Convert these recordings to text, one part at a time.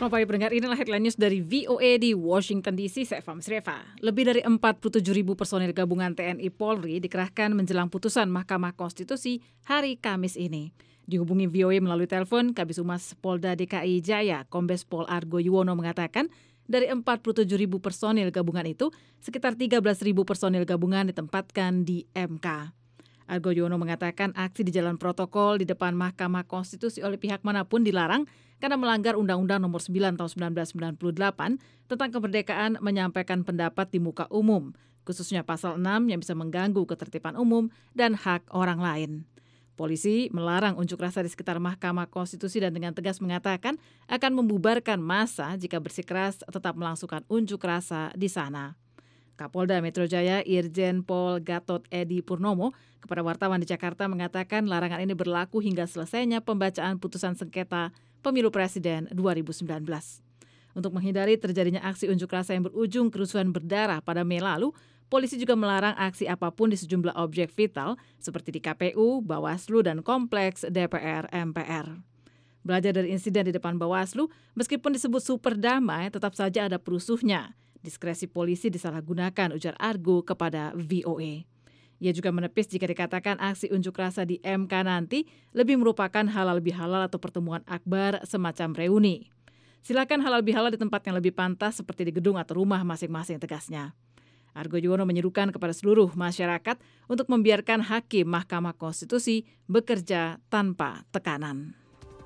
Selamat pagi pendengar, inilah headline news dari VOA di Washington DC, saya Eva Misreva. Lebih dari 47.000 personil gabungan TNI Polri dikerahkan menjelang putusan Mahkamah Konstitusi hari Kamis ini. Dihubungi VOA melalui telepon, Kabid Humas Polda DKI Jaya, Kombes Pol Argo Yuwono mengatakan, dari 47.000 personil gabungan itu, sekitar 13.000 personil gabungan ditempatkan di MK. Argo Yuwono mengatakan aksi di jalan protokol di depan Mahkamah Konstitusi oleh pihak manapun dilarang karena melanggar Undang-Undang Nomor 9 Tahun 1998 tentang kemerdekaan menyampaikan pendapat di muka umum, khususnya pasal 6 yang bisa mengganggu ketertiban umum dan hak orang lain. Polisi melarang unjuk rasa di sekitar Mahkamah Konstitusi dan dengan tegas mengatakan akan membubarkan massa jika bersikeras tetap melangsungkan unjuk rasa di sana. Kapolda Metro Jaya Irjen Pol Gatot Edi Purnomo kepada wartawan di Jakarta mengatakan larangan ini berlaku hingga selesainya pembacaan putusan sengketa Pemilu Presiden 2019. Untuk menghindari terjadinya aksi unjuk rasa yang berujung kerusuhan berdarah pada Mei lalu, polisi juga melarang aksi apapun di sejumlah objek vital seperti di KPU, Bawaslu, dan kompleks DPR MPR. Belajar dari insiden di depan Bawaslu, meskipun disebut super damai, tetap saja ada perusuhnya. Diskresi polisi disalahgunakan, ujar Argo kepada VOA. Ia juga menepis jika dikatakan aksi unjuk rasa di MK nanti lebih merupakan halal bihalal atau pertemuan akbar semacam reuni. Silakan halal bihalal di tempat yang lebih pantas seperti di gedung atau rumah masing-masing, tegasnya. Argo Yuwono menyerukan kepada seluruh masyarakat untuk membiarkan hakim Mahkamah Konstitusi bekerja tanpa tekanan.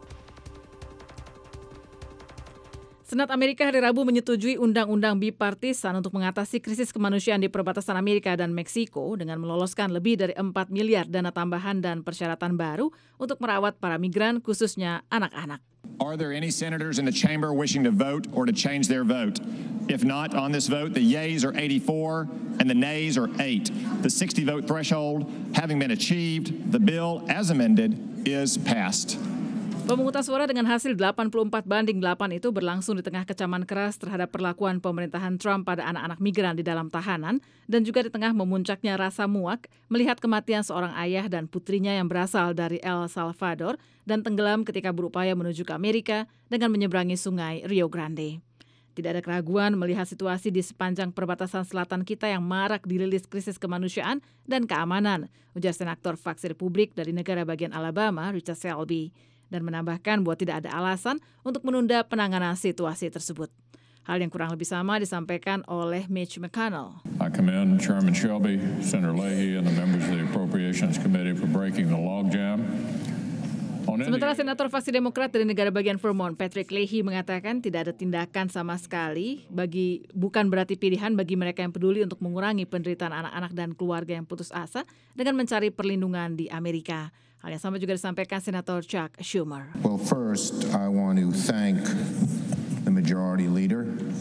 Senat Amerika hari Rabu menyetujui undang-undang bipartisan untuk mengatasi krisis kemanusiaan di perbatasan Amerika dan Meksiko dengan meloloskan lebih dari 4 miliar dana tambahan dan persyaratan baru untuk merawat para migran, khususnya anak-anak. Are there any senators in the chamber wishing to vote or to change their vote? If not, on this vote, the yeas are 84 and the nays are 8. The 60-vote threshold having been achieved, the bill as amended is passed. Pemungutan suara dengan hasil 84-8 itu berlangsung di tengah kecaman keras terhadap perlakuan pemerintahan Trump pada anak-anak migran di dalam tahanan dan juga di tengah memuncaknya rasa muak melihat kematian seorang ayah dan putrinya yang berasal dari El Salvador dan tenggelam ketika berupaya menuju ke Amerika dengan menyeberangi sungai Rio Grande. Tidak ada keraguan melihat situasi di sepanjang perbatasan selatan kita yang marak dirilis krisis kemanusiaan dan keamanan, ujar Senator Fraksi Republik dari negara bagian Alabama, Richard Shelby, dan menambahkan bahwa tidak ada alasan untuk menunda penanganan situasi tersebut. Hal yang kurang lebih sama disampaikan oleh Mitch McConnell. I commend Chairman Shelby, Senator Leahy, and the members of the Appropriations Committee for breaking the logjam. Sementara Senator Fraksi Demokrat dari negara bagian Vermont, Patrick Leahy, mengatakan tidak ada tindakan sama sekali bukan berarti pilihan bagi mereka yang peduli untuk mengurangi penderitaan anak-anak dan keluarga yang putus asa dengan mencari perlindungan di Amerika. Hal yang sama juga disampaikan Senator Chuck Schumer. Well, first, I want to thank the Majority Leader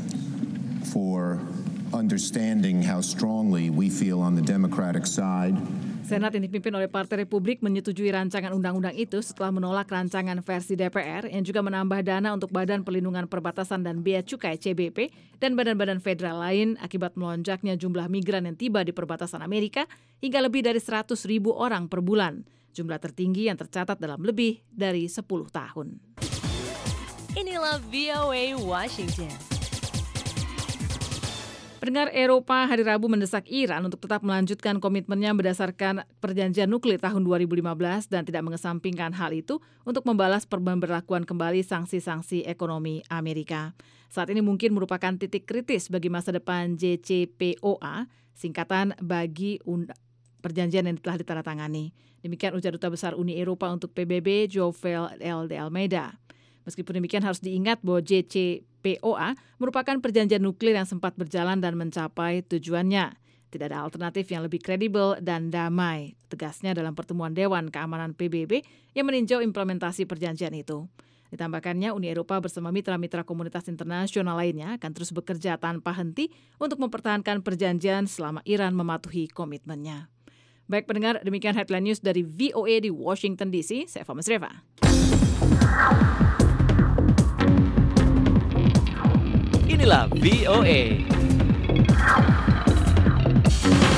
for understanding how strongly we feel on the Democratic side. Senat yang dipimpin oleh Partai Republik menyetujui rancangan undang-undang itu setelah menolak rancangan versi DPR yang juga menambah dana untuk Badan Perlindungan Perbatasan dan Bea Cukai CBP dan badan-badan federal lain akibat melonjaknya jumlah migran yang tiba di perbatasan Amerika hingga lebih dari 100.000 orang per bulan. Jumlah tertinggi yang tercatat dalam lebih dari 10 tahun. Inilah VOA Washington. Pendengar, Eropa hari Rabu mendesak Iran untuk tetap melanjutkan komitmennya berdasarkan perjanjian nuklir tahun 2015 dan tidak mengesampingkan hal itu untuk membalas pemberlakuan kembali sanksi-sanksi ekonomi Amerika. Saat ini mungkin merupakan titik kritis bagi masa depan JCPOA, singkatan bagi perjanjian yang telah ditandatangani. Demikian ujar Duta Besar Uni Eropa untuk PBB, Jovel de Almeida. Meskipun demikian harus diingat bahwa JCPOA merupakan perjanjian nuklir yang sempat berjalan dan mencapai tujuannya. Tidak ada alternatif yang lebih kredibel dan damai, tegasnya dalam pertemuan Dewan Keamanan PBB yang meninjau implementasi perjanjian itu. Ditambahkannya, Uni Eropa bersama mitra-mitra komunitas internasional lainnya akan terus bekerja tanpa henti untuk mempertahankan perjanjian selama Iran mematuhi komitmennya. Baik pendengar, demikian headline news dari VOA di Washington DC. Saya Eva Misreva. Inilah VOA.